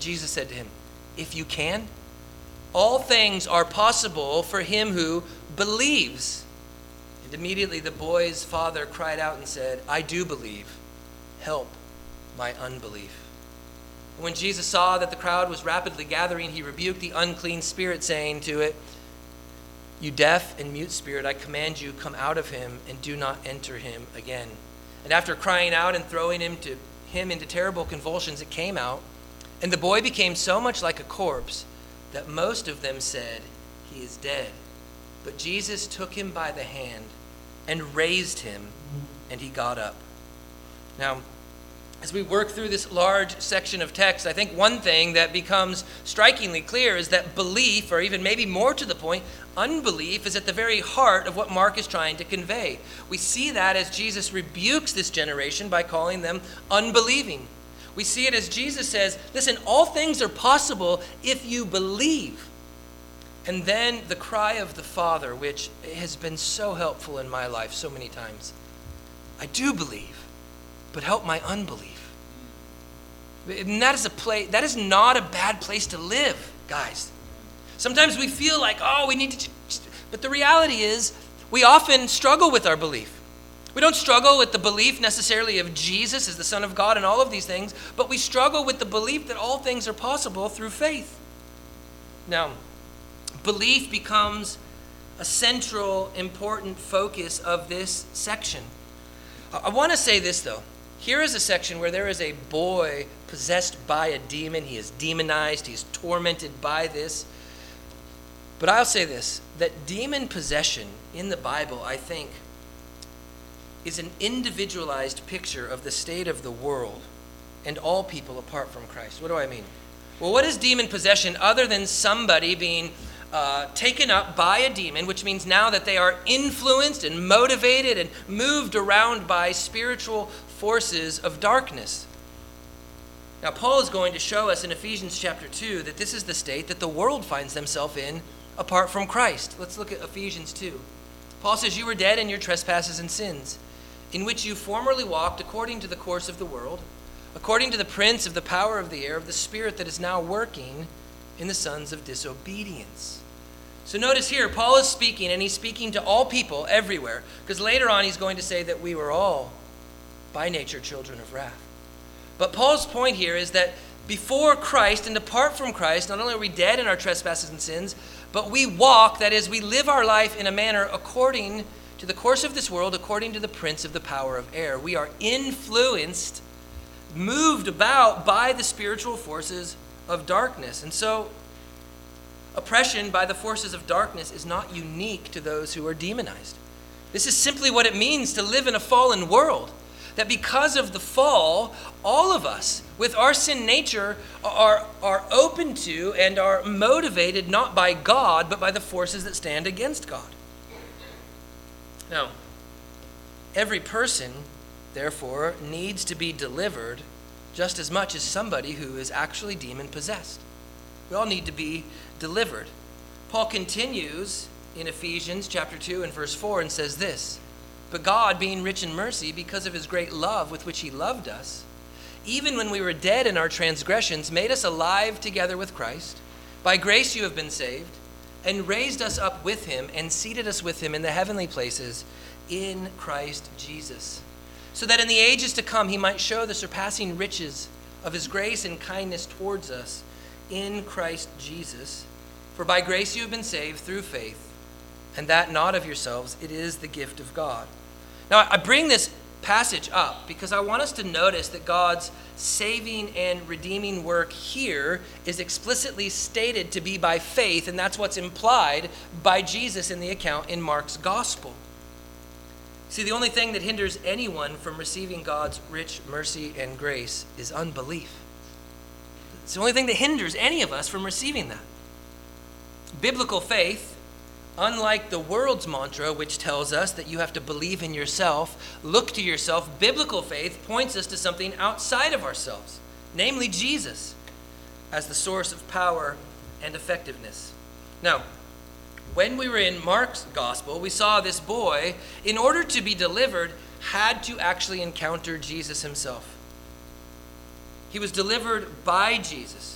Jesus said to him, "If you can, all things are possible for him who believes." And immediately the boy's father cried out and said, "I do believe. Help my unbelief." When Jesus saw that the crowd was rapidly gathering, he rebuked the unclean spirit, saying to it, "You deaf and mute spirit, I command you, come out of him and do not enter him again." And after crying out and throwing him into terrible convulsions, it came out. And the boy became so much like a corpse that most of them said, "He is dead." But Jesus took him by the hand and raised him, and he got up. Now, as we work through this large section of text, I think one thing that becomes strikingly clear is that belief, or even maybe more to the point, unbelief, is at the very heart of what Mark is trying to convey. We see that as Jesus rebukes this generation by calling them unbelieving. We see it as Jesus says, listen, all things are possible if you believe. And then the cry of the Father, which has been so helpful in my life so many times, "I do believe, but help my unbelief." And that is not a bad place to live, guys. Sometimes we feel like, we need to, but the reality is we often struggle with our belief. We don't struggle with the belief necessarily of Jesus as the Son of God and all of these things, but we struggle with the belief that all things are possible through faith. Now, belief becomes a central, important focus of this section. I want to say this, though. Here is a section where there is a boy possessed by a demon. He is demonized. He is tormented by this. But I'll say this, that demon possession in the Bible, I think, is an individualized picture of the state of the world and all people apart from Christ. What do I mean? Well, what is demon possession other than somebody being taken up by a demon, which means now that they are influenced and motivated and moved around by spiritual forces of darkness? Now, Paul is going to show us in Ephesians chapter 2 that this is the state that the world finds themselves in apart from Christ. Let's look at Ephesians 2. Paul says, "You were dead in your trespasses and sins, in which you formerly walked according to the course of the world, according to the prince of the power of the air, of the spirit that is now working in the sons of disobedience." So notice here, Paul is speaking, and he's speaking to all people everywhere, because later on he's going to say that we were all by nature children of wrath. But Paul's point here is that before Christ and apart from Christ, not only are we dead in our trespasses and sins, but we walk, that is, we live our life in a manner according to the course of this world, according to the prince of the power of air. We are influenced, moved about by the spiritual forces of darkness. And so oppression by the forces of darkness is not unique to those who are demonized. This is simply what it means to live in a fallen world. That because of the fall, all of us, with our sin nature, are open to and are motivated not by God, but by the forces that stand against God. Now, every person, therefore, needs to be delivered just as much as somebody who is actually demon-possessed. We all need to be delivered. Paul continues in Ephesians chapter 2 and verse 4 and says this, "But God, being rich in mercy, because of his great love with which he loved us, even when we were dead in our transgressions, made us alive together with Christ. By grace you have been saved, and raised us up with him, and seated us with him in the heavenly places in Christ Jesus, so that in the ages to come he might show the surpassing riches of his grace and kindness towards us in Christ Jesus. For by grace you have been saved through faith, and that not of yourselves, it is the gift of God." Now, I bring this passage up because I want us to notice that God's saving and redeeming work here is explicitly stated to be by faith, and that's what's implied by Jesus in the account in Mark's gospel. See, the only thing that hinders anyone from receiving God's rich mercy and grace is unbelief. It's the only thing that hinders any of us from receiving that. Biblical faith, unlike the world's mantra, which tells us that you have to believe in yourself, look to yourself, biblical faith points us to something outside of ourselves, namely Jesus, as the source of power and effectiveness. Now, when we were in Mark's gospel, we saw this boy, in order to be delivered, had to actually encounter Jesus himself. He was delivered by Jesus.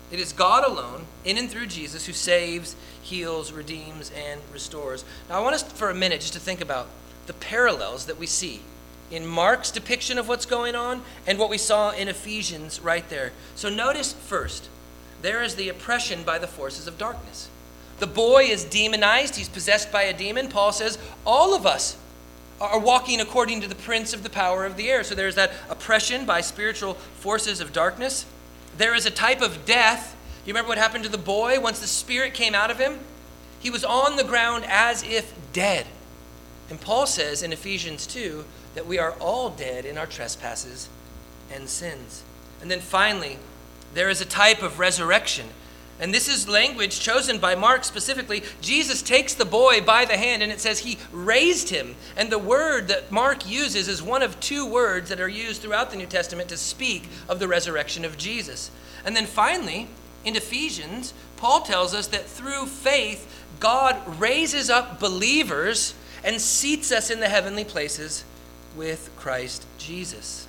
It is God alone, in and through Jesus, who saves, heals, redeems, and restores. Now I want us for a minute just to think about the parallels that we see in Mark's depiction of what's going on and what we saw in Ephesians right there. So notice first, there is the oppression by the forces of darkness. The boy is demonized. He's possessed by a demon. Paul says all of us are walking according to the prince of the power of the air. So there's that oppression by spiritual forces of darkness. There is a type of death. You remember what happened to the boy once the spirit came out of him? He was on the ground as if dead. And Paul says in Ephesians 2 that we are all dead in our trespasses and sins. And then finally, there is a type of resurrection. And this is language chosen by Mark specifically. Jesus takes the boy by the hand and it says he raised him. And the word that Mark uses is one of two words that are used throughout the New Testament to speak of the resurrection of Jesus. And then finally, in Ephesians, Paul tells us that through faith, God raises up believers and seats us in the heavenly places with Christ Jesus.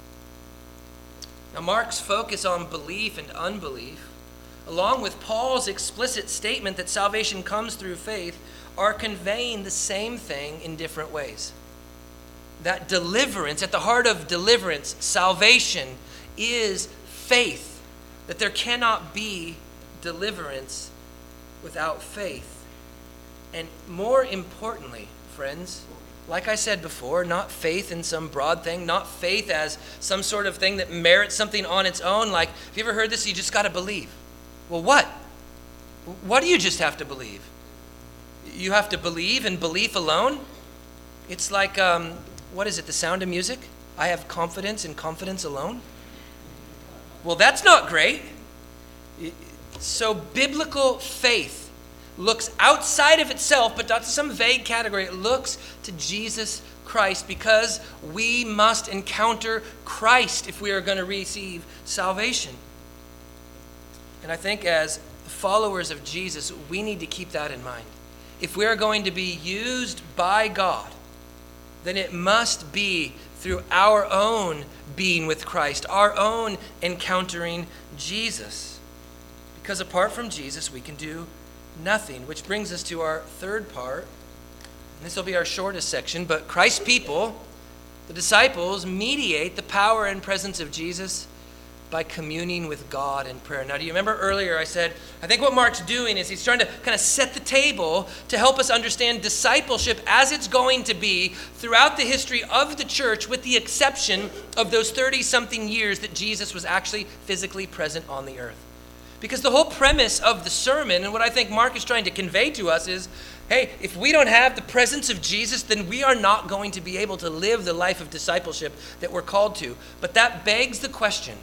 Now, Mark's focus on belief and unbelief, along with Paul's explicit statement that salvation comes through faith, are conveying the same thing in different ways. That deliverance, at the heart of deliverance, salvation, is faith. That there cannot be deliverance without faith. And more importantly, friends, like I said before, not faith in some broad thing, not faith as some sort of thing that merits something on its own. Like, have you ever heard this? You just got to believe. Well, what? What do you just have to believe? You have to believe in belief alone? It's like, what is it, The Sound of Music? I have confidence in confidence alone? Well, that's not great. So biblical faith looks outside of itself, but not to some vague category. It looks to Jesus Christ because we must encounter Christ if we are going to receive salvation. And I think as followers of Jesus, we need to keep that in mind. If we are going to be used by God, then it must be through our own being with Christ, our own encountering Jesus. Because apart from Jesus, we can do nothing, which brings us to our third part. This will be our shortest section, but Christ's people, the disciples, mediate the power and presence of Jesus by communing with God in prayer. Now, do you remember earlier I said, I think what Mark's doing is he's trying to kind of set the table to help us understand discipleship as it's going to be throughout the history of the church, with the exception of those 30-something years that Jesus was actually physically present on the earth. Because the whole premise of the sermon, and what I think Mark is trying to convey to us is, hey, if we don't have the presence of Jesus, then we are not going to be able to live the life of discipleship that we're called to. But that begs the question.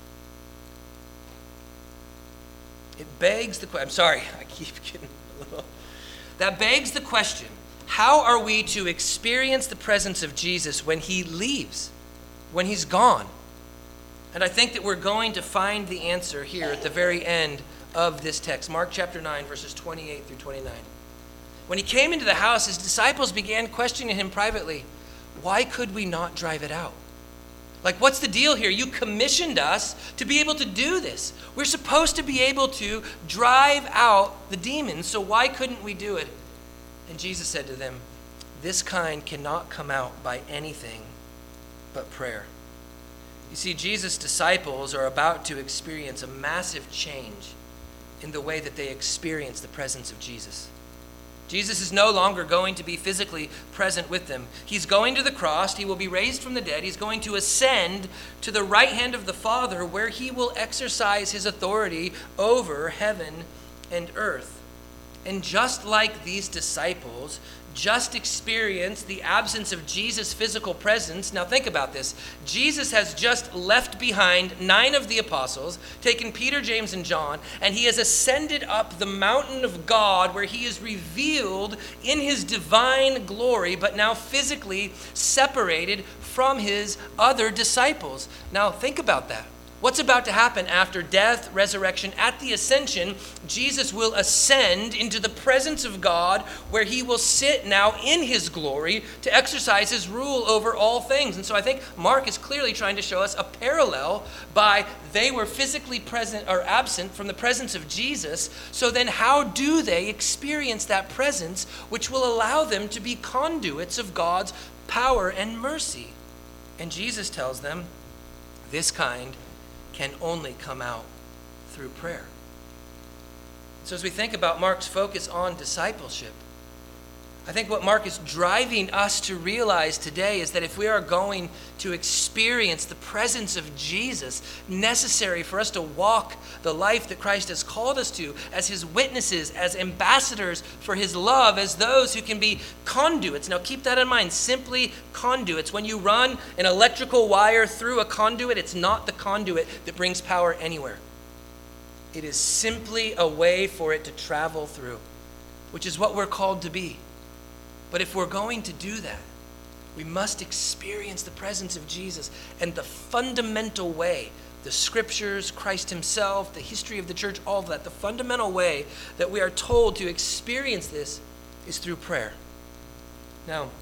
I'm sorry, I keep getting a little. That begs the question, how are we to experience the presence of Jesus when he leaves, when he's gone? And I think that we're going to find the answer here at the very end of this text, Mark chapter 9, verses 28 through 29. When he came into the house, his disciples began questioning him privately, why could we not drive it out? Like, what's the deal here? You commissioned us to be able to do this. We're supposed to be able to drive out the demons, so why couldn't we do it? And Jesus said to them, this kind cannot come out by anything but prayer. You see, Jesus' disciples are about to experience a massive change in the way that they experience the presence of Jesus. Jesus is no longer going to be physically present with them. He's going to the cross. He will be raised from the dead. He's going to ascend to the right hand of the Father, where he will exercise his authority over heaven and earth. And just like these disciples just experienced the absence of Jesus' physical presence. Now think about this. Jesus has just left behind 9 of the apostles, taken Peter, James, and John, and he has ascended up the mountain of God, where he is revealed in his divine glory, but now physically separated from his other disciples. Now think about that. What's about to happen after death, resurrection, at the ascension? Jesus will ascend into the presence of God, where he will sit now in his glory to exercise his rule over all things. And so I think Mark is clearly trying to show us a parallel by they were physically present or absent from the presence of Jesus. So then how do they experience that presence, which will allow them to be conduits of God's power and mercy? And Jesus tells them this kind can only come out through prayer. So as we think about Mark's focus on discipleship, I think what Mark is driving us to realize today is that if we are going to experience the presence of Jesus necessary for us to walk the life that Christ has called us to as his witnesses, as ambassadors for his love, as those who can be conduits. Now keep that in mind, simply conduits. When you run an electrical wire through a conduit, it's not the conduit that brings power anywhere. It is simply a way for it to travel through, which is what we're called to be. But if we're going to do that, we must experience the presence of Jesus. And the fundamental way, the scriptures, Christ himself, the history of the church, all of that, the fundamental way that we are told to experience this is through prayer. Now,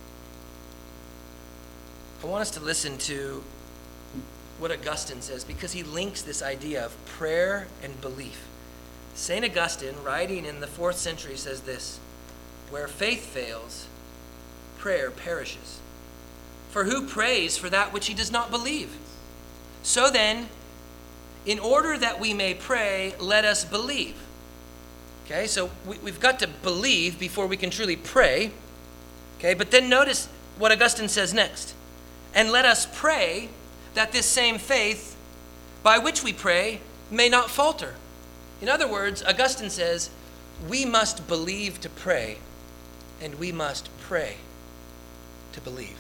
I want us to listen to what Augustine says, because he links this idea of prayer and belief. St. Augustine, writing in the 4th century, says this: "Where faith fails, prayer perishes. For who prays for that which he does not believe? So then, in order that we may pray, let us believe." Okay, so we've got to believe before we can truly pray. Okay, but then notice what Augustine says next. "And let us pray that this same faith by which we pray may not falter." In other words, Augustine says, we must believe to pray, and we must pray to believe.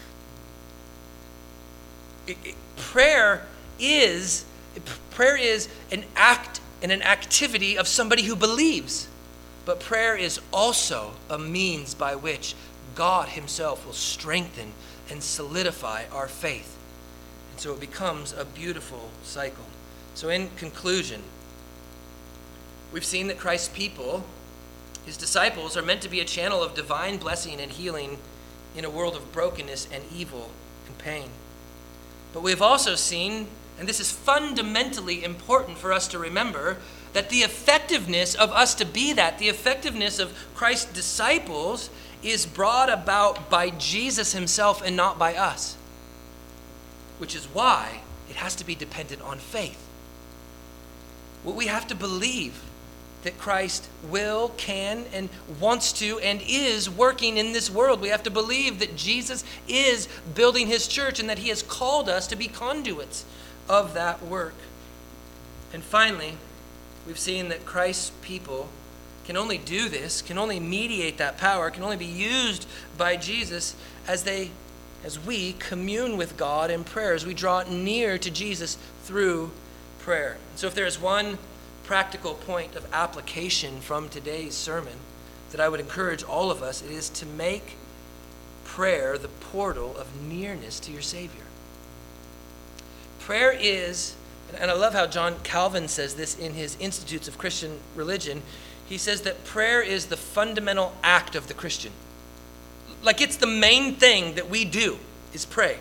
Prayer is an act and an activity of somebody who believes. But prayer is also a means by which God himself will strengthen and solidify our faith. And so it becomes a beautiful cycle. So in conclusion, we've seen that Christ's people, his disciples, are meant to be a channel of divine blessing and healing in a world of brokenness and evil and pain. But we've also seen, and this is fundamentally important for us to remember, that the effectiveness of us to be that, the effectiveness of Christ's disciples, is brought about by Jesus himself and not by us. Which is why it has to be dependent on faith. We have to believe that Christ will, can, and wants to, and is working in this world. We have to believe that Jesus is building his church and that he has called us to be conduits of that work. And finally, we've seen that Christ's people can only do this, can only mediate that power, can only be used by Jesus as we commune with God in prayer, as we draw near to Jesus through prayer. So if there is one practical point of application from today's sermon that I would encourage all of us, it is to make prayer the portal of nearness to your Savior. Prayer is, and I love how John Calvin says this in his Institutes of Christian Religion. He says that prayer is the fundamental act of the Christian. Like it's the main thing that we do is pray.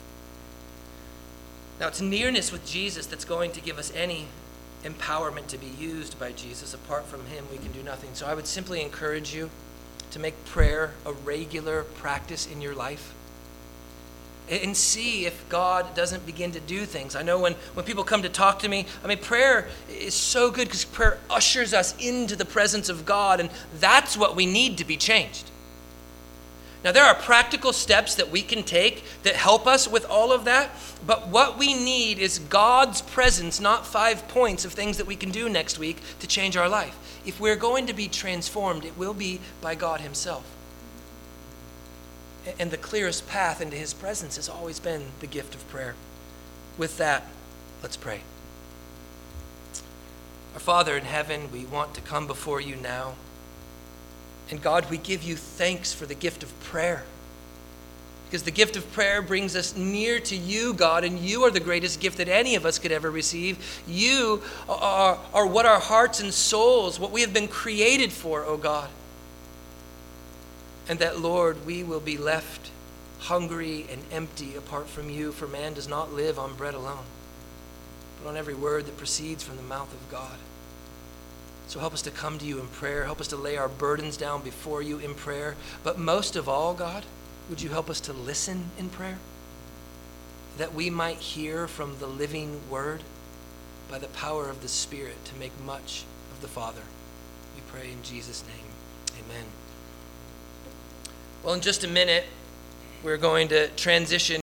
Now it's nearness with Jesus that's going to give us any empowerment to be used by Jesus. Apart from him, we can do nothing. So I would simply encourage you to make prayer a regular practice in your life and see if God doesn't begin to do things. I know when people come to talk to me, prayer is so good because prayer ushers us into the presence of God, and that's what we need to be changed. Now, there are practical steps that we can take that help us with all of that, but what we need is God's presence, not 5 points of things that we can do next week to change our life. If we're going to be transformed, it will be by God himself. And the clearest path into his presence has always been the gift of prayer. With that, let's pray. Our Father in heaven, we want to come before you now. And God, we give you thanks for the gift of prayer. Because the gift of prayer brings us near to you, God, and you are the greatest gift that any of us could ever receive. You are what our hearts and souls, what we have been created for, O God. And that, Lord, we will be left hungry and empty apart from you, for man does not live on bread alone, but on every word that proceeds from the mouth of God. So help us to come to you in prayer. Help us to lay our burdens down before you in prayer. But most of all, God, would you help us to listen in prayer, that we might hear from the living word by the power of the Spirit to make much of the Father. We pray in Jesus' name. Amen. Well, in just a minute, we're going to transition